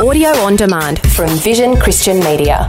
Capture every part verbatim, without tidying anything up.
Audio on demand from Vision Christian Media.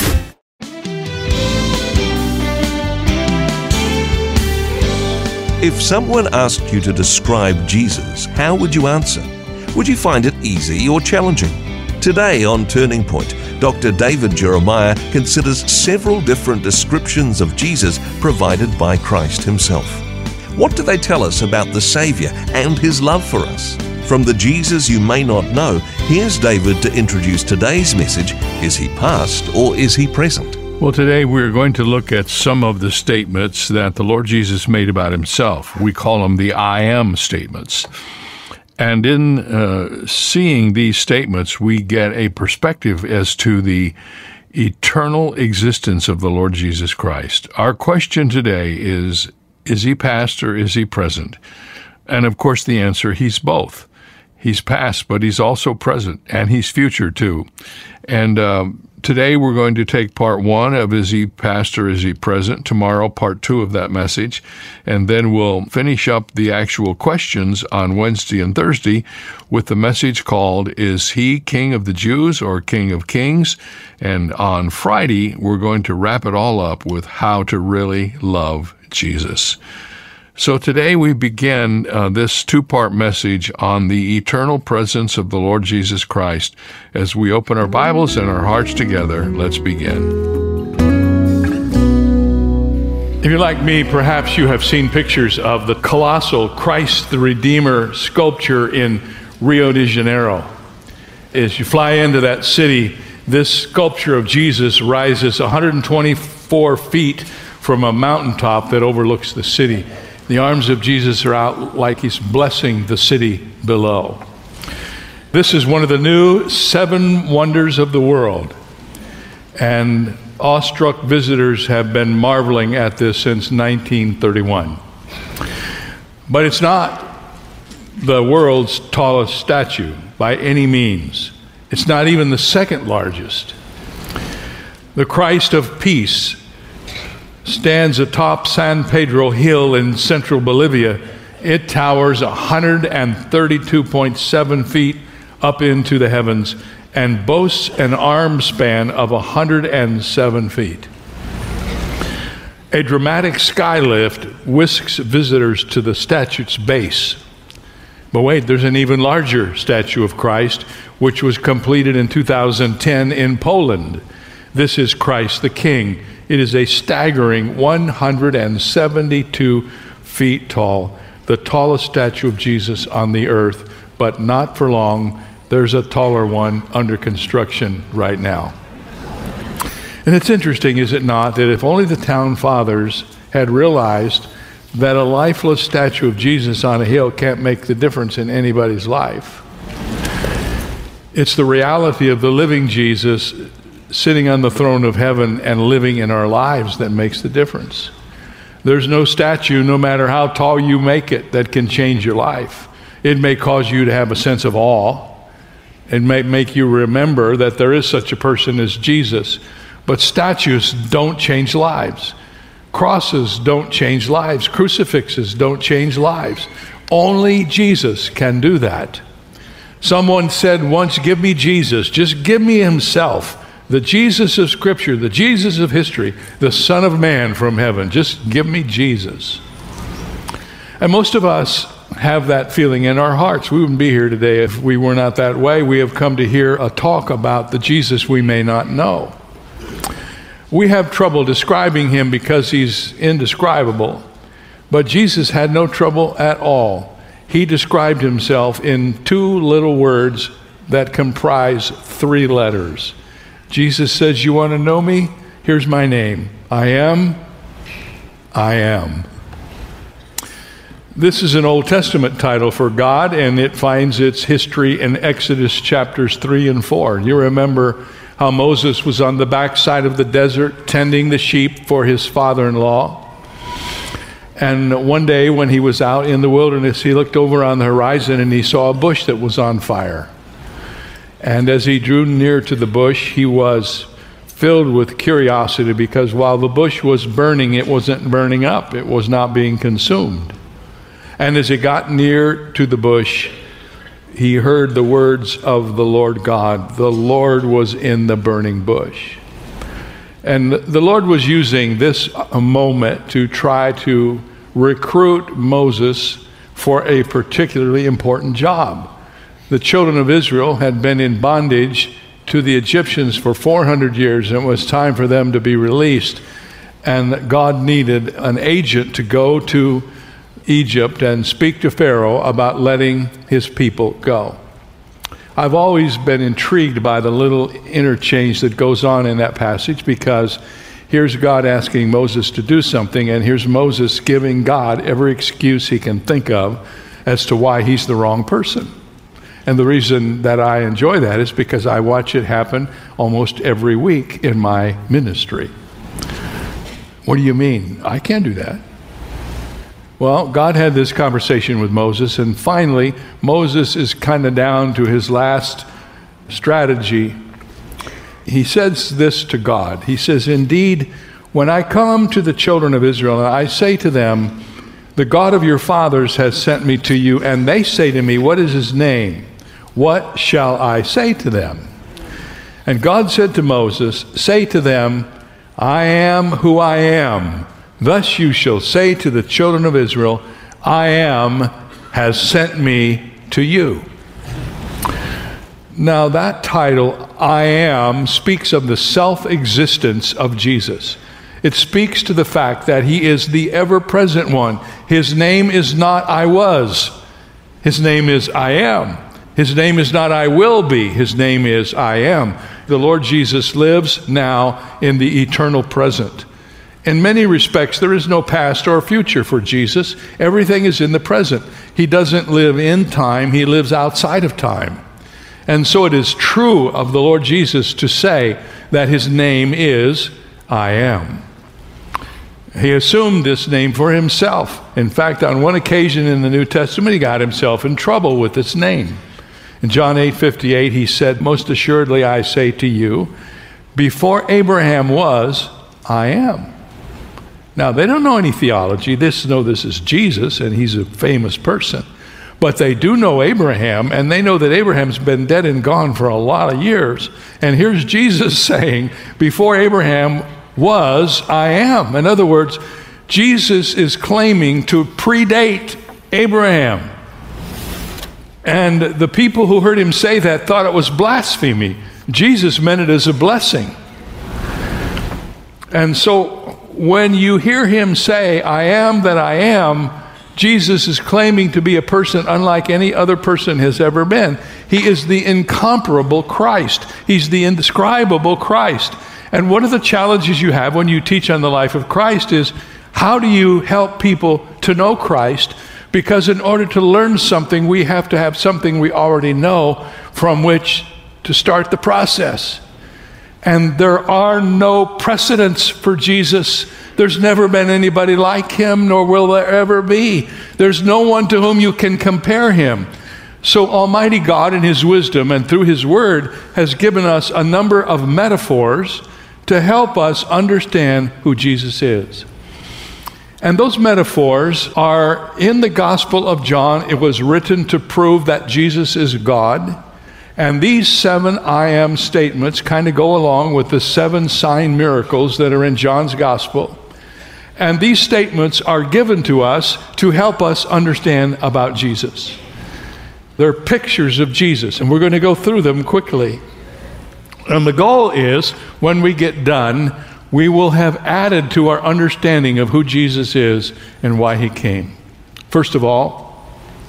If someone asked you to describe Jesus, how would you answer? Would you find it easy or challenging? Today on Turning Point, Doctor David Jeremiah considers several different descriptions of Jesus provided by Christ himself. What do they tell us about the Savior and his love for us? From the Jesus you may not know, here's David to introduce today's message. Is he past or is he present? Well, today we're going to look at some of the statements that the Lord Jesus made about himself. We call them the I am statements. And in uh, seeing these statements, we get a perspective as to the eternal existence of the Lord Jesus Christ. Our question today is, is he past or is he present? And of course, the answer, he's both. He's past, but he's also present, and he's future too. And um, today we're going to take part one of Is he past or is he present? Tomorrow, part two of that message. And then we'll finish up the actual questions on Wednesday and Thursday with the message called, Is he King of the Jews or King of Kings? And on Friday, we're going to wrap it all up with how to really love Jesus. So today we begin uh, this two-part message on the eternal presence of the Lord Jesus Christ. As we open our Bibles and our hearts together, let's begin. If you're like me, perhaps you have seen pictures of the colossal Christ the Redeemer sculpture in Rio de Janeiro. As you fly into that city, this sculpture of Jesus rises one hundred twenty-four feet from a mountaintop that overlooks the city. The arms of Jesus are out like he's blessing the city below. This is one of the new seven wonders of the world. And awestruck visitors have been marveling at this since nineteen thirty-one. But it's not the world's tallest statue by any means. It's not even the second largest. The Christ of Peace stands atop San Pedro Hill in central Bolivia. It towers one hundred thirty-two point seven feet up into the heavens and boasts an arm span of one hundred seven feet. A dramatic skylift whisks visitors to the statue's base. But wait, there's an even larger statue of Christ, which was completed in two thousand ten in Poland. This is Christ the King. It is a staggering one hundred seventy-two feet tall, the tallest statue of Jesus on the earth, but not for long. There's a taller one under construction right now. And it's interesting, is it not, that if only the town fathers had realized that a lifeless statue of Jesus on a hill can't make the difference in anybody's life. It's the reality of the living Jesus sitting on the throne of heaven and living in our lives that makes the difference. There's no statue, no matter how tall you make it, that can change your life. It may cause you to have a sense of awe. It may make you remember that there is such a person as Jesus. But statues don't change lives. Crosses don't change lives. Crucifixes don't change lives. Only Jesus can do that. Someone said once, give me Jesus. Just give me himself. The Jesus of Scripture, the Jesus of history, the Son of Man from heaven. Just give me Jesus. And most of us have that feeling in our hearts. We wouldn't be here today if we were not that way. We have come to hear a talk about the Jesus we may not know. We have trouble describing him because he's indescribable. But Jesus had no trouble at all. He described himself in two little words that comprise three letters. Jesus says, you want to know me? Here's my name. I am, I am. This is an Old Testament title for God, and it finds its history in Exodus chapters three and four. You remember how Moses was on the backside of the desert tending the sheep for his father-in-law. And one day when he was out in the wilderness, he looked over on the horizon and he saw a bush that was on fire. And as he drew near to the bush, he was filled with curiosity because while the bush was burning, it wasn't burning up. It was not being consumed. And as he got near to the bush, he heard the words of the Lord God. The Lord was in the burning bush. And the Lord was using this moment to try to recruit Moses for a particularly important job. The children of Israel had been in bondage to the Egyptians for four hundred years, and it was time for them to be released. And God needed an agent to go to Egypt and speak to Pharaoh about letting his people go. I've always been intrigued by the little interchange that goes on in that passage, because here's God asking Moses to do something, and here's Moses giving God every excuse he can think of as to why he's the wrong person. And the reason that I enjoy that is because I watch it happen almost every week in my ministry. What do you mean? I can't do that. Well, God had this conversation with Moses, and finally, Moses is kind of down to his last strategy. He says this to God. He says, "Indeed, when I come to the children of Israel, and I say to them, the God of your fathers has sent me to you, and they say to me, what is his name? What shall I say to them?" And God said to Moses, "Say to them, I am who I am. Thus you shall say to the children of Israel, I am has sent me to you." Now that title, I am, speaks of the self-existence of Jesus. It speaks to the fact that he is the ever-present one. His name is not I was. His name is I am. His name is not I will be. His name is I am. The Lord Jesus lives now in the eternal present. In many respects, there is no past or future for Jesus. Everything is in the present. He doesn't live in time. He lives outside of time. And so it is true of the Lord Jesus to say that his name is I am. He assumed this name for himself. In fact, on one occasion in the New Testament, he got himself in trouble with this name. In John eight fifty-eight, he said, "Most assuredly I say to you, before Abraham was, I am." Now, they don't know any theology. They just know this is Jesus, and he's a famous person. But they do know Abraham, and they know that Abraham's been dead and gone for a lot of years. And here's Jesus saying, before Abraham was, I am. In other words, Jesus is claiming to predate Abraham. And the people who heard him say that thought it was blasphemy. Jesus meant it as a blessing. And so when you hear him say, I am that I am, Jesus is claiming to be a person unlike any other person has ever been. He is the incomparable Christ. He's the indescribable Christ. And one of the challenges you have when you teach on the life of Christ is, how do you help people to know Christ? Because in order to learn something, we have to have something we already know from which to start the process. And there are no precedents for Jesus. There's never been anybody like him, nor will there ever be. There's no one to whom you can compare him. So Almighty God in his wisdom and through his word has given us a number of metaphors to help us understand who Jesus is. And those metaphors are in the Gospel of John. It was written to prove that Jesus is God. And these seven I am statements kind of go along with the seven sign miracles that are in John's Gospel. And these statements are given to us to help us understand about Jesus. They're pictures of Jesus, and we're going to go through them quickly. And the goal is, when we get done, we will have added to our understanding of who Jesus is and why he came. First of all,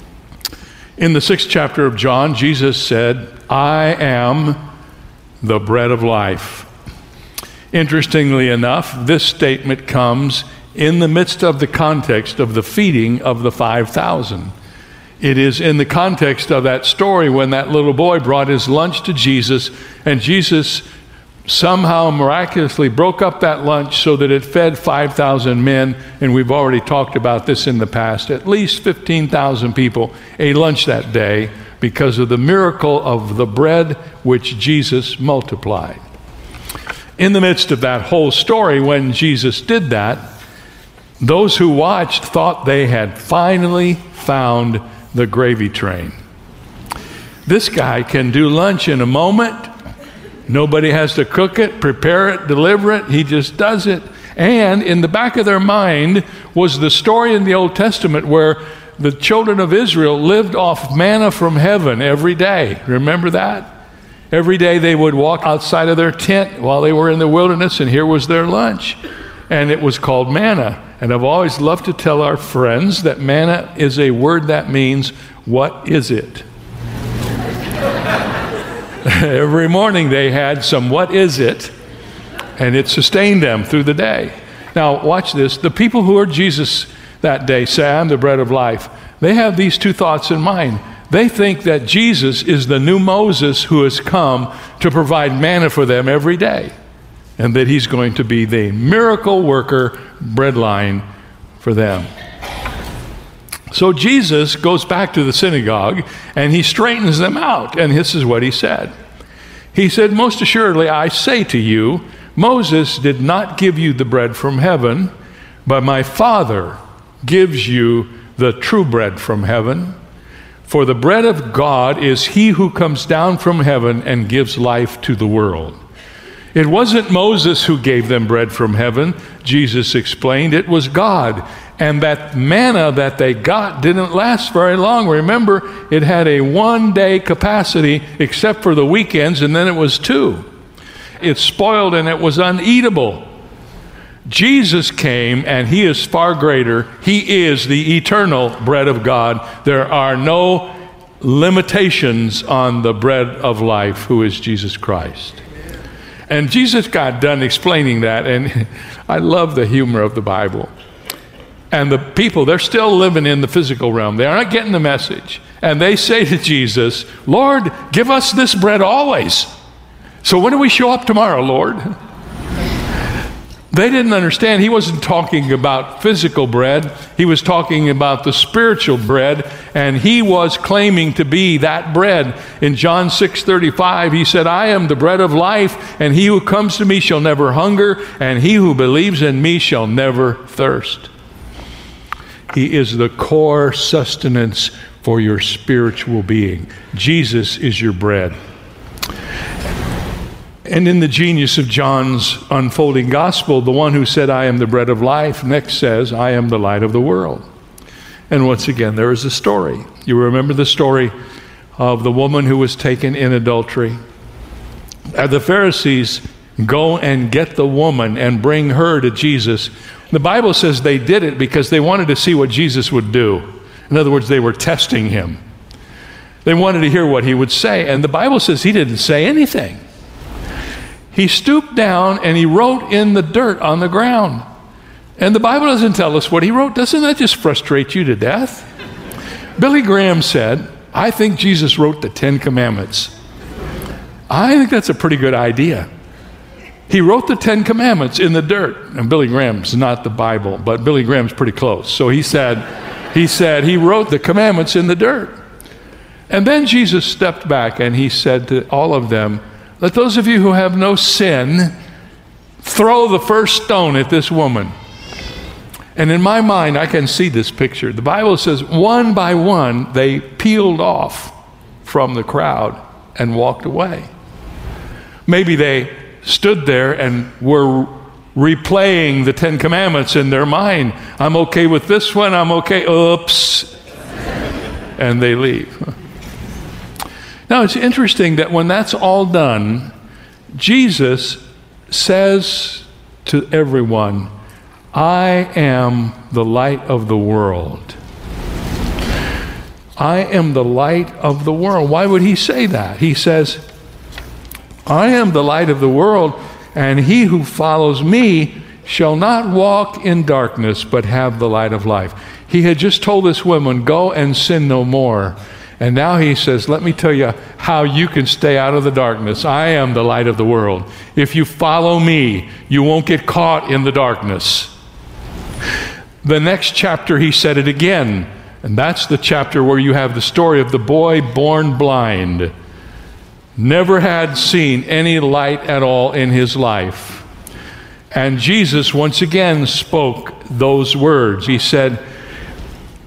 in the sixth chapter of John, Jesus said, I am the bread of life. Interestingly enough, this statement comes in the midst of the context of the feeding of the five thousand. It is in the context of that story when that little boy brought his lunch to Jesus, and Jesus somehow miraculously broke up that lunch so that it fed five thousand men, and we've already talked about this in the past. At least fifteen thousand people ate lunch that day because of the miracle of the bread which Jesus multiplied. In the midst of that whole story, when Jesus did that, those who watched thought they had finally found the gravy train. This guy can do lunch in a moment. Nobody has to cook it, prepare it, deliver it. He just does it. And in the back of their mind was the story in the Old Testament where the children of Israel lived off manna from heaven every day. Remember that? Every day they would walk outside of their tent while they were in the wilderness, and here was their lunch. And it was called manna. And I've always loved to tell our friends that manna is a word that means, what is it? Every morning they had some what is it, and it sustained them through the day. Now watch this. The people who heard Jesus that day say, I'm the bread of life. They have these two thoughts in mind. They think that Jesus is the new Moses who has come to provide manna for them every day, and that he's going to be the miracle worker bread line for them. So Jesus goes back to the synagogue and he straightens them out, and this is what he said. He said, most assuredly I say to you, Moses did not give you the bread from heaven, but my Father gives you the true bread from heaven. For the bread of God is he who comes down from heaven and gives life to the world. It wasn't Moses who gave them bread from heaven, Jesus explained. It was God. And that manna that they got didn't last very long. Remember, it had a one-day capacity except for the weekends, and then it was two. It spoiled and it was uneatable. Jesus came, and he is far greater. He is the eternal bread of God. There are no limitations on the bread of life, who is Jesus Christ. And Jesus got done explaining that, and I love the humor of the Bible. And the people, they're still living in the physical realm. They are not getting the message. And they say to Jesus, Lord, give us this bread always. So when do we show up tomorrow, Lord? They didn't understand. He wasn't talking about physical bread. He was talking about the spiritual bread, and he was claiming to be that bread. In John six thirty-five, he said, I am the bread of life, and he who comes to me shall never hunger, and he who believes in me shall never thirst. He is the core sustenance for your spiritual being. Jesus is your bread. And in the genius of John's unfolding gospel, the one who said, I am the bread of life, next says, I am the light of the world. And once again, there is a story. You remember the story of the woman who was taken in adultery. And the Pharisees go and get the woman and bring her to Jesus. The Bible says they did it because they wanted to see what Jesus would do. In other words, they were testing him. They wanted to hear what he would say. And the Bible says he didn't say anything. He stooped down and he wrote in the dirt on the ground. And the Bible doesn't tell us what he wrote. Doesn't that just frustrate you to death? Billy Graham said, I think Jesus wrote the Ten Commandments. I think that's a pretty good idea. He wrote the Ten Commandments in the dirt. And Billy Graham's not the Bible, but Billy Graham's pretty close. So he said, he said he wrote the commandments in the dirt. And then Jesus stepped back and he said to all of them, let those of you who have no sin throw the first stone at this woman. And in my mind, I can see this picture. The Bible says one by one, they peeled off from the crowd and walked away. Maybe they stood there and were replaying the Ten Commandments in their mind. I'm okay with this one, I'm okay, oops. And they leave. Now, it's interesting that when that's all done, Jesus says to everyone, I am the light of the world. I am the light of the world. Why would he say that? He says, I am the light of the world, and he who follows me shall not walk in darkness, but have the light of life. He had just told this woman, go and sin no more. And now he says, let me tell you how you can stay out of the darkness. I am the light of the world. If you follow me, you won't get caught in the darkness. The next chapter, he said it again. And that's the chapter where you have the story of the boy born blind. Never had seen any light at all in his life. And Jesus once again spoke those words. He said,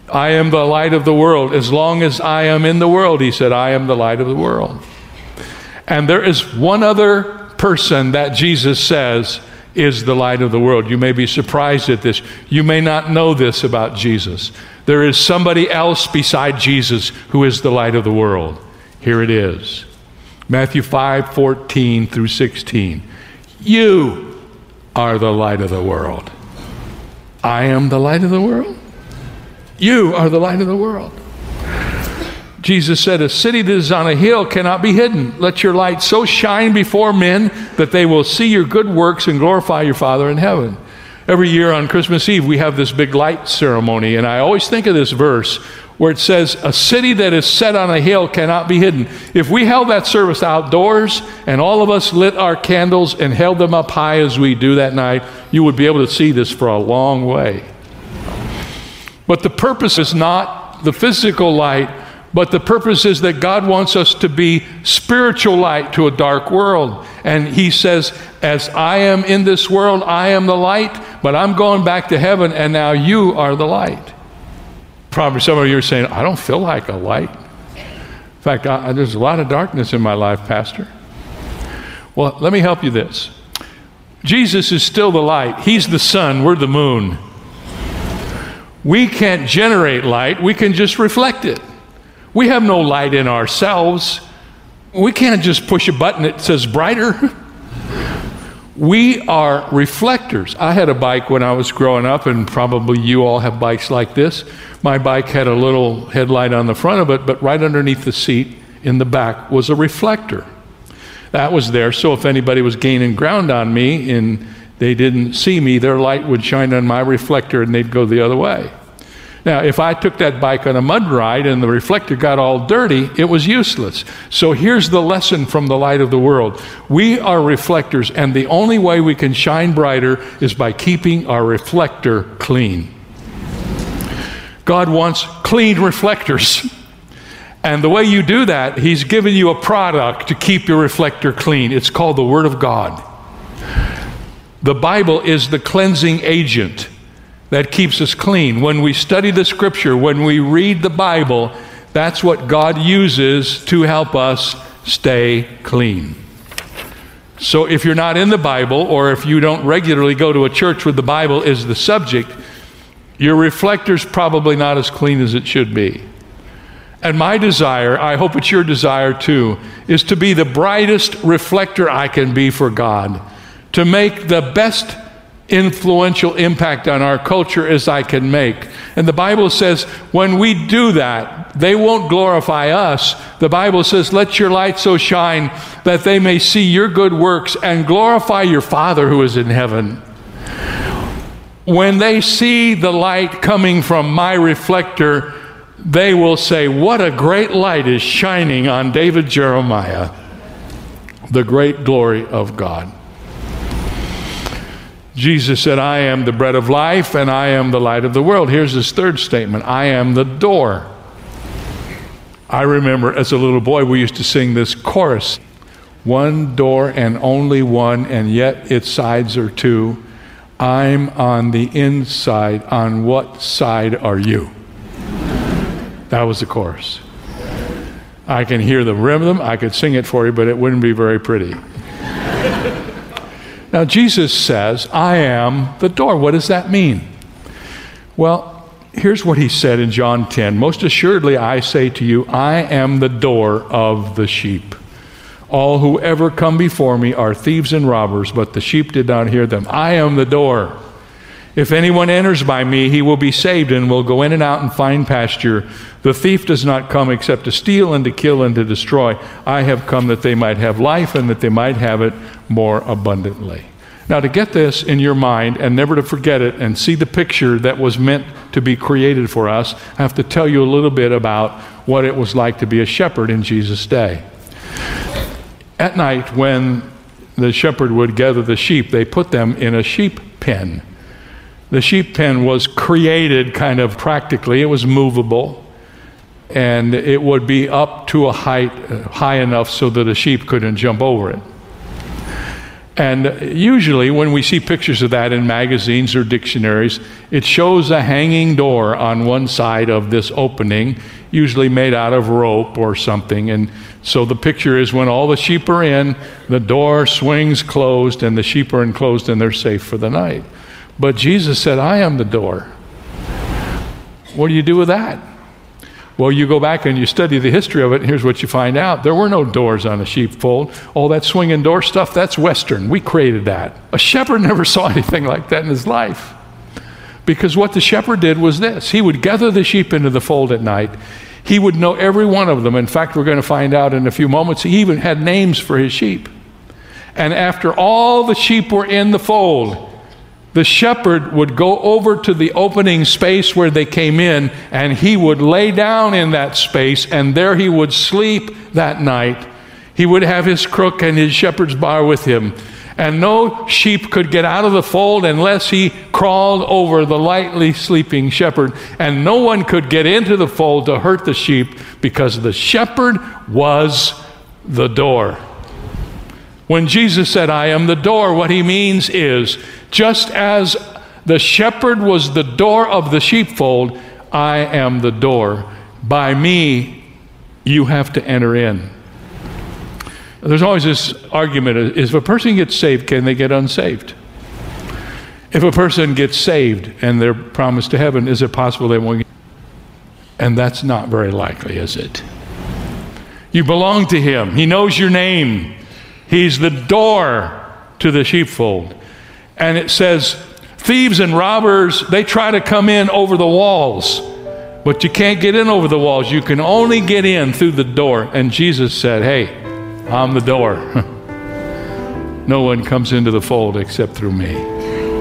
I am the light of the world. As long as I am in the world, he said, I am the light of the world. And there is one other person that Jesus says is the light of the world. You may be surprised at this. You may not know this about Jesus. There is somebody else beside Jesus who is the light of the world. Here it is. Matthew five, fourteen through sixteen. You are the light of the world. I am the light of the world. You are the light of the world. Jesus said, a city that is on a hill cannot be hidden. Let your light so shine before men that they will see your good works and glorify your Father in heaven. Every year on Christmas Eve, we have this big light ceremony, and I always think of this verse where it says, a city that is set on a hill cannot be hidden. If we held that service outdoors and all of us lit our candles and held them up high as we do that night, you would be able to see this for a long way. But the purpose is not the physical light, but the purpose is that God wants us to be spiritual light to a dark world. And he says, as I am in this world, I am the light, but I'm going back to heaven, and now you are the light. Probably some of you are saying, I don't feel like a light. In fact, I, there's a lot of darkness in my life, Pastor. Well, let me help you this. Jesus is still the light. He's the sun. We're the moon. We can't generate light. We can just reflect it. We have no light in ourselves. We can't just push a button that says brighter. We are reflectors. I had a bike when I was growing up, and probably you all have bikes like this. My bike had a little headlight on the front of it, but right underneath the seat in the back was a reflector. That was there, so if anybody was gaining ground on me and they didn't see me, their light would shine on my reflector and they'd go the other way. Now, if I took that bike on a mud ride and the reflector got all dirty, it was useless. So here's the lesson from the light of the world. We are reflectors, and the only way we can shine brighter is by keeping our reflector clean. God wants clean reflectors. And the way you do that, he's given you a product to keep your reflector clean. It's called the Word of God. The Bible is the cleansing agent that keeps us clean. When we study the Scripture, when we read the Bible, that's what God uses to help us stay clean. So if you're not in the Bible, or if you don't regularly go to a church where the Bible is the subject, your reflector's probably not as clean as it should be. And my desire, I hope it's your desire too, is to be the brightest reflector I can be for God, to make the best influential impact on our culture as I can make. And the Bible says when we do that, they won't glorify us. The Bible says, let your light so shine that they may see your good works and glorify your Father who is in heaven. When they see the light coming from my reflector, they will say, what a great light is shining on David Jeremiah, the great glory of God. Jesus said, I am the bread of life and I am the light of the world. Here's his third statement. I am the door. I remember as a little boy, we used to sing this chorus. One door and only one, and yet its sides are two. I'm on the inside. On what side are you? That was the chorus. I can hear the rhythm. I could sing it for you, but it wouldn't be very pretty. Now, Jesus says, I am the door. What does that mean? Well, here's what he said in John ten. Most assuredly, I say to you, I am the door of the sheep. All who ever come before me are thieves and robbers, but the sheep did not hear them. I am the door. If anyone enters by me, he will be saved and will go in and out and find pasture. The thief does not come except to steal and to kill and to destroy. I have come that they might have life and that they might have it more abundantly. Now, to get this in your mind and never to forget it and see the picture that was meant to be created for us, I have to tell you a little bit about what it was like to be a shepherd in Jesus' day. At night, when the shepherd would gather the sheep, they put them in a sheep pen. The sheep pen was created kind of practically. It was movable, and it would be up to a height uh, high enough so that a sheep couldn't jump over it. And usually when we see pictures of that in magazines or dictionaries, it shows a hanging door on one side of this opening, usually made out of rope or something. And so the picture is when all the sheep are in, the door swings closed and the sheep are enclosed and they're safe for the night. But Jesus said, I am the door. What do you do with that? Well, you go back and you study the history of it, and here's what you find out. There were no doors on a sheepfold. All that swinging door stuff, that's Western. We created that. A shepherd never saw anything like that in his life. Because what the shepherd did was this. He would gather the sheep into the fold at night. He would know every one of them. In fact, we're going to find out in a few moments, he even had names for his sheep. And after all the sheep were in the fold, the shepherd would go over to the opening space where they came in, and he would lay down in that space, and there he would sleep that night. He would have his crook and his shepherd's bar with him, and no sheep could get out of the fold unless he crawled over the lightly sleeping shepherd, and no one could get into the fold to hurt the sheep because the shepherd was the door. When Jesus said, I am the door, what he means is, just as the shepherd was the door of the sheepfold, I am the door. By me, you have to enter in. There's always this argument, if a person gets saved, can they get unsaved? If a person gets saved and they're promised to heaven, is it possible they won't get? And that's not very likely, is it? You belong to him. He knows your name. He's the door to the sheepfold. And it says, thieves and robbers, they try to come in over the walls, but you can't get in over the walls. You can only get in through the door. And Jesus said, hey, I'm the door. No one comes into the fold except through me.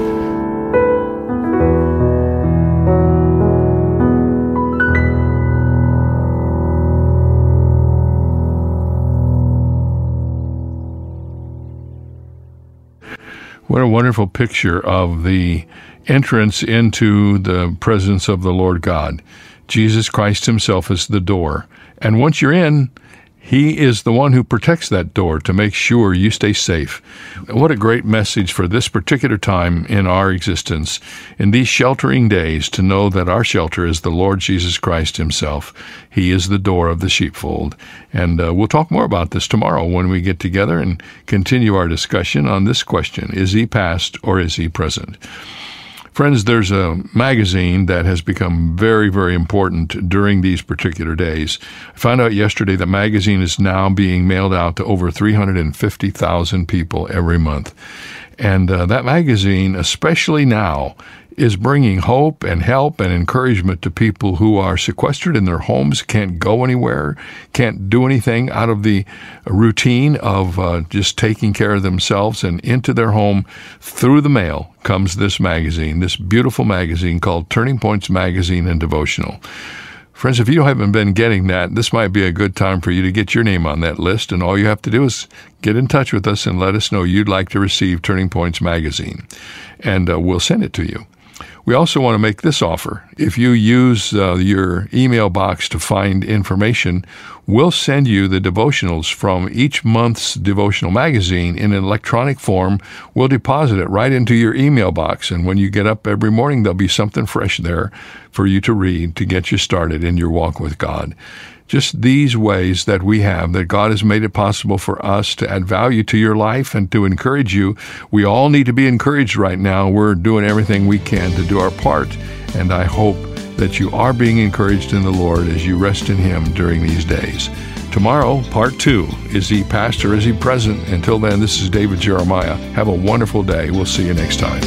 What a wonderful picture of the entrance into the presence of the Lord God. Jesus Christ himself is the door. And once you're in, he is the one who protects that door to make sure you stay safe. What a great message for this particular time in our existence, in these sheltering days, to know that our shelter is the Lord Jesus Christ himself. He is the door of the sheepfold. And uh, we'll talk more about this tomorrow when we get together and continue our discussion on this question: is he past or is he present? Friends, there's a magazine that has become very, very important during these particular days. I found out yesterday the magazine is now being mailed out to over three hundred fifty thousand people every month. And uh, that magazine, especially now, is bringing hope and help and encouragement to people who are sequestered in their homes, can't go anywhere, can't do anything out of the routine of uh, just taking care of themselves. And into their home, through the mail, comes this magazine, this beautiful magazine called Turning Points Magazine and Devotional. Friends, if you haven't been getting that, this might be a good time for you to get your name on that list. And all you have to do is get in touch with us and let us know you'd like to receive Turning Points Magazine. And uh, we'll send it to you. We also want to make this offer. If you use uh, your email box to find information, we'll send you the devotionals from each month's devotional magazine in an electronic form. We'll deposit it right into your email box, and when you get up every morning, there'll be something fresh there for you to read to get you started in your walk with God. Just these ways that we have, that God has made it possible for us to add value to your life and to encourage you. We all need to be encouraged right now. We're doing everything we can to do our part, and I hope that you are being encouraged in the Lord as you rest in him during these days. Tomorrow, part two, is he past or is he present? Until then, this is David Jeremiah. Have a wonderful day. We'll see you next time.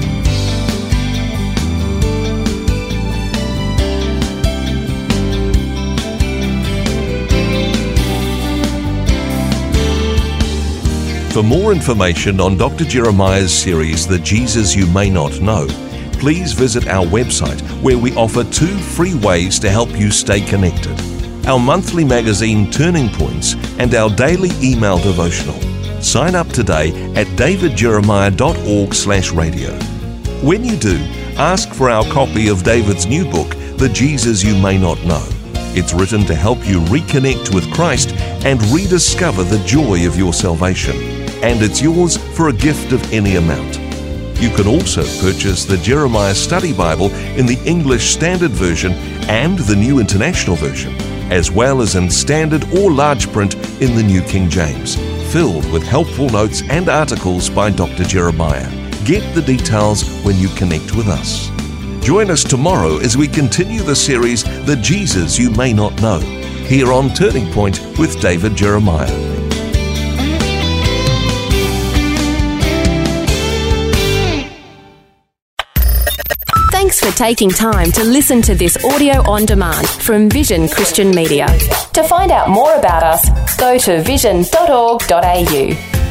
For more information on Doctor Jeremiah's series, The Jesus You May Not Know, please visit our website where we offer two free ways to help you stay connected: our monthly magazine Turning Points and our daily email devotional. Sign up today at davidjeremiah.org slash radio. When you do, ask for our copy of David's new book, The Jesus You May Not Know. It's written to help you reconnect with Christ and rediscover the joy of your salvation. and it's yours for a gift of any amount. You can also purchase the Jeremiah Study Bible in the English Standard Version and the New International Version, as well as in standard or large print in the New King James, filled with helpful notes and articles by Doctor Jeremiah. Get the details when you connect with us. Join us tomorrow as we continue the series, The Jesus You May Not Know, here on Turning Point with David Jeremiah. Thanks for taking time to listen to this audio on demand from Vision Christian Media. To find out more about us, go to vision dot org dot a u.